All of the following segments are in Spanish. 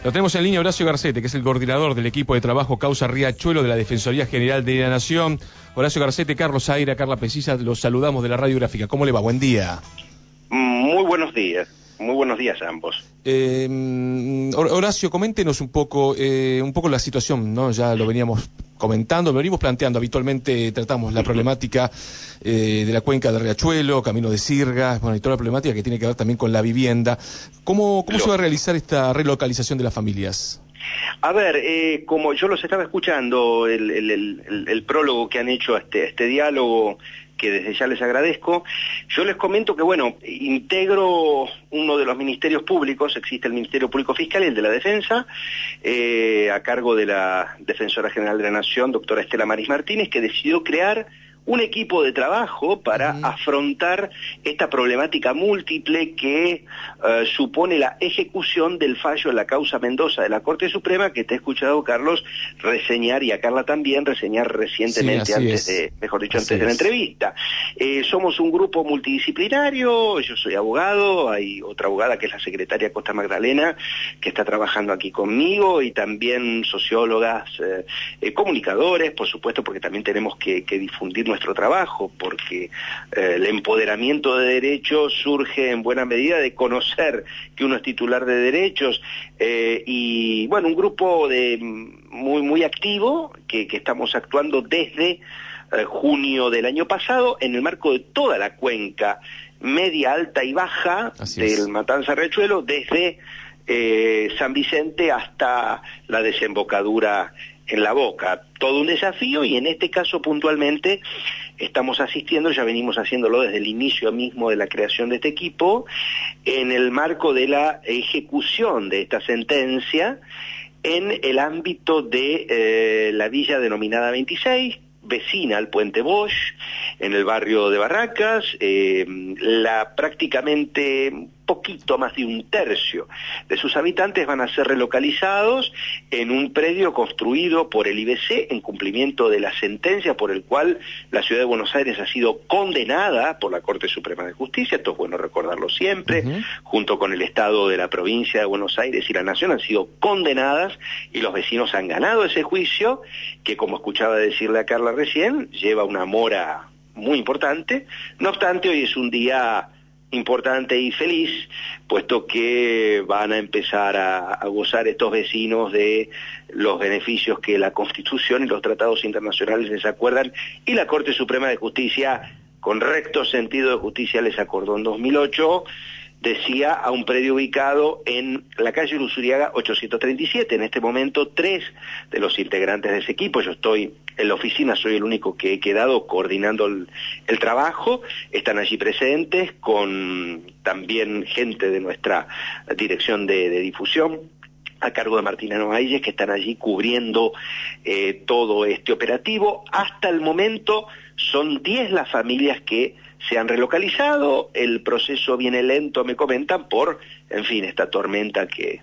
Lo tenemos en línea Horacio Garcete, que es el coordinador del equipo de trabajo Causa Riachuelo de la Defensoría General de la Nación. Horacio Garcete, Carlos Aira, Carla Pesisa, los saludamos de la Radiográfica. ¿Cómo le va? Buen día. Muy buenos días a ambos. Horacio, coméntenos un poco la situación, ¿no? Ya lo veníamos comentando, lo venimos planteando. Habitualmente tratamos la problemática de la cuenca de Riachuelo, Camino de Sirga, bueno, y toda la problemática que tiene que ver también con la vivienda. ¿Cómo se va a realizar esta relocalización de las familias? A ver, como yo los estaba escuchando, el prólogo que han hecho a este diálogo, que desde ya les agradezco, yo les comento que, bueno, integro uno de los ministerios públicos. Existe el Ministerio Público Fiscal y el de la Defensa, a cargo de la Defensora General de la Nación, doctora Estela Maris Martínez, que decidió crear un equipo de trabajo para afrontar esta problemática múltiple que supone la ejecución del fallo en la causa Mendoza de la Corte Suprema, que te he escuchado, Carlos, reseñar, y a Carla también reseñar recientemente, antes de la entrevista. Somos un grupo multidisciplinario. Yo soy abogado, hay otra abogada que es la secretaria Costa Magdalena, que está trabajando aquí conmigo, y también sociólogas, comunicadores, por supuesto, porque también tenemos que difundir nuestro trabajo, porque el empoderamiento de derechos surge en buena medida de conocer que uno es titular de derechos, y bueno, un grupo muy activo que estamos actuando desde junio del año pasado en el marco de toda la cuenca media, alta y baja del Matanza Riachuelo, desde San Vicente hasta la desembocadura en La Boca. Todo un desafío, y en este caso puntualmente estamos asistiendo, ya venimos haciéndolo desde el inicio mismo de la creación de este equipo, en el marco de la ejecución de esta sentencia en el ámbito de la villa denominada 26, vecina al Puente Bosch, en el barrio de Barracas. Prácticamente poquito más de un tercio de sus habitantes van a ser relocalizados en un predio construido por el IBC en cumplimiento de la sentencia por el cual la Ciudad de Buenos Aires ha sido condenada por la Corte Suprema de Justicia. Esto es bueno recordarlo siempre. Junto con el Estado de la provincia de Buenos Aires y la Nación han sido condenadas, y los vecinos han ganado ese juicio, que, como escuchaba decirle a Carla recién, lleva una mora muy importante. No obstante, hoy es un día importante y feliz, puesto que van a empezar a gozar estos vecinos de los beneficios que la Constitución y los tratados internacionales les acuerdan, y la Corte Suprema de Justicia, con recto sentido de justicia, les acordó en 2008, decía, a un predio ubicado en la calle Luzuriaga 837. En este momento, 3 de los integrantes de ese equipo, yo estoy en la oficina, soy el único que he quedado coordinando el trabajo, están allí presentes, con también gente de nuestra dirección de difusión, a cargo de Martina Noailles, que están allí cubriendo todo este operativo. Hasta el momento son 10 las familias que se han relocalizado. El proceso viene lento, me comentan, por, en fin, esta tormenta que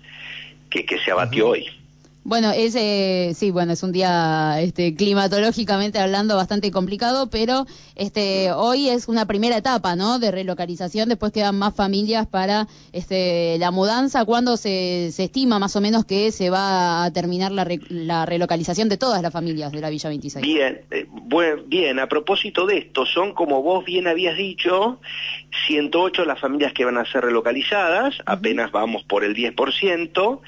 se abatió hoy. Bueno, es un día climatológicamente hablando bastante complicado, pero hoy es una primera etapa, ¿no?, de relocalización. Después quedan más familias para la mudanza. ¿Cuándo se estima más o menos que se va a terminar la relocalización de todas las familias de la Villa 26? Bien, a propósito de esto, son, como vos bien habías dicho, 108 las familias que van a ser relocalizadas. Apenas vamos por el 10%.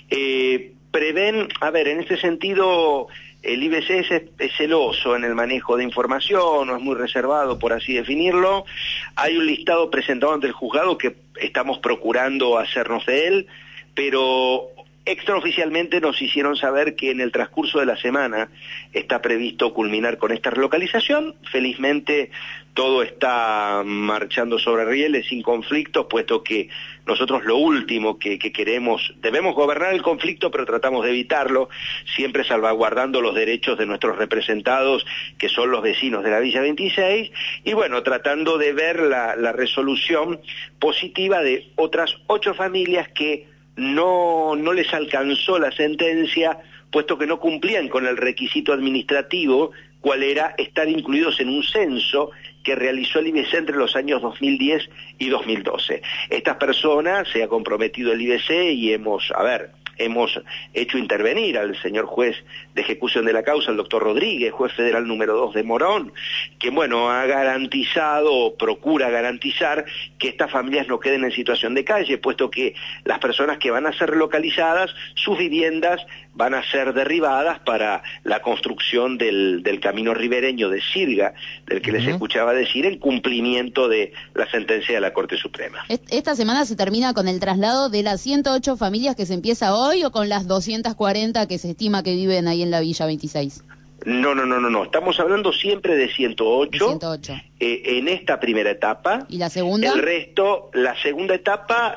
Prevén, a ver, en este sentido, el IBC es celoso en el manejo de información, no es muy reservado, por así definirlo. Hay un listado presentado ante el juzgado que estamos procurando hacernos de él, pero extraoficialmente nos hicieron saber que en el transcurso de la semana está previsto culminar con esta relocalización. Felizmente todo está marchando sobre rieles, sin conflictos, puesto que nosotros lo último que queremos, debemos gobernar el conflicto, pero tratamos de evitarlo, siempre salvaguardando los derechos de nuestros representados, que son los vecinos de la Villa 26, y bueno, tratando de ver la resolución positiva de otras 8 familias que no les alcanzó la sentencia, puesto que no cumplían con el requisito administrativo cuál era estar incluidos en un censo que realizó el IBC entre los años 2010 y 2012. Estas personas se ha comprometido el IBC y hemos hecho intervenir al señor juez de ejecución de la causa, el doctor Rodríguez, juez federal número 2 de Morón, que ha garantizado o procura garantizar que estas familias no queden en situación de calle, puesto que las personas que van a ser relocalizadas, sus viviendas van a ser derribadas para la construcción del camino ribereño de Sirga, del que les escuchaba decir, en cumplimiento de la sentencia de la Corte Suprema. Esta semana se termina con el traslado de las 108 familias que se empieza hoy, o con las 240 que se estima que viven ahí en la Villa 26. No. Estamos hablando siempre de 108. 108. En esta primera etapa. ¿Y la segunda? El resto, la segunda etapa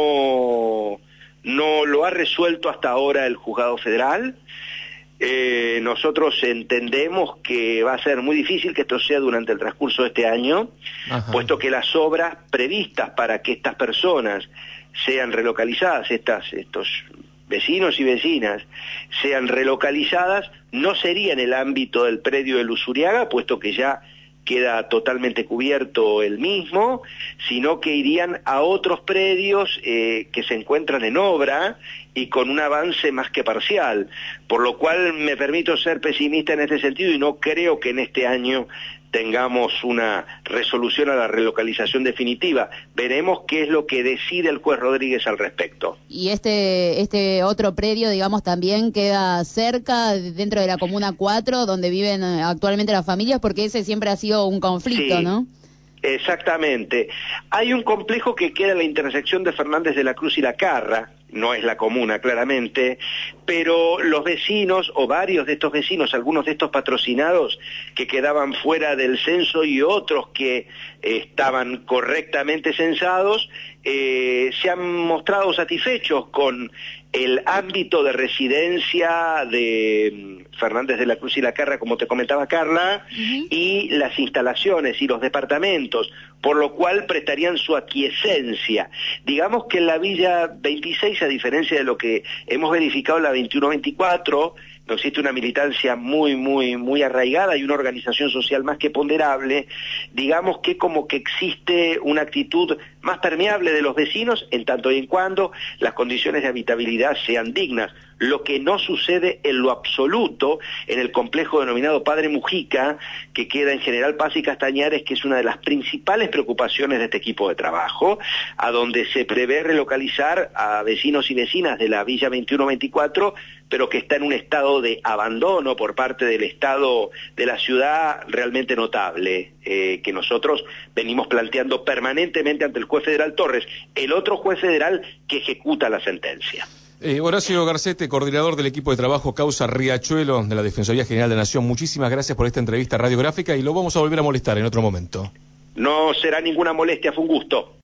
no lo ha resuelto hasta ahora el Juzgado Federal. Nosotros entendemos que va a ser muy difícil que esto sea durante el transcurso de este año, puesto que las obras previstas para que estas personas sean relocalizadas, estos vecinos y vecinas sean relocalizadas, no sería en el ámbito del predio de Luzuriaga, puesto que ya queda totalmente cubierto el mismo, sino que irían a otros predios que se encuentran en obra y con un avance más que parcial, por lo cual me permito ser pesimista en este sentido y no creo que en este año tengamos una resolución a la relocalización definitiva. Veremos qué es lo que decide el juez Rodríguez al respecto. Y este otro predio, digamos, también queda cerca, dentro de la Comuna 4, donde viven actualmente las familias, porque ese siempre ha sido un conflicto, sí, ¿no? Exactamente. Hay un complejo que queda en la intersección de Fernández de la Cruz y La Carra, no es la comuna claramente, pero los vecinos o varios de estos vecinos, algunos de estos patrocinados que quedaban fuera del censo y otros que estaban correctamente censados, se han mostrado satisfechos con el ámbito de residencia de Fernández de la Cruz y La Carra, como te comentaba Carla, y las instalaciones y los departamentos, por lo cual prestarían su aquiescencia. Digamos que en la Villa 26, a diferencia de lo que hemos verificado en la 21-24, no existe una militancia muy arraigada y una organización social más que ponderable. Digamos que como que existe una actitud más permeable de los vecinos en tanto y en cuando las condiciones de habitabilidad sean dignas, lo que no sucede en lo absoluto en el complejo denominado Padre Mujica, que queda en General Paz y Castañares, que es una de las principales preocupaciones de este equipo de trabajo, a donde se prevé relocalizar a vecinos y vecinas de la Villa 21-24, pero que está en un estado de abandono por parte del Estado de la ciudad realmente notable, que nosotros venimos planteando permanentemente ante el juez federal Torres, el otro juez federal que ejecuta la sentencia. Horacio Garcete, coordinador del equipo de trabajo Causa Riachuelo de la Defensoría General de la Nación, muchísimas gracias por esta entrevista radiográfica y lo vamos a volver a molestar en otro momento. No será ninguna molestia, fue un gusto.